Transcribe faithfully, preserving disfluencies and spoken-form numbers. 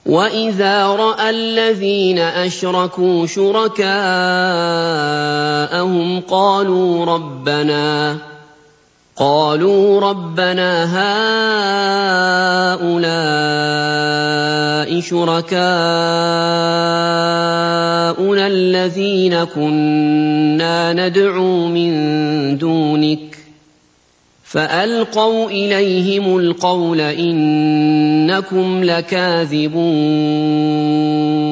وَإِذَا رَأَى الَّذِينَ أَشْرَكُوا شُرَكَاءَهُمْ قَالُوا رَبَّنَا قالوا رَبَّنَا هَٰؤُلَاءِ شُرَكَاؤُنَا الَّذِينَ كُنَّا نَدْعُو مِن دُونِكَ ۖ فَأَلْقَوْا إِلَيْهِمُ الْقَوْلَ إِنَّكُمْ لَكَاذِبُونَ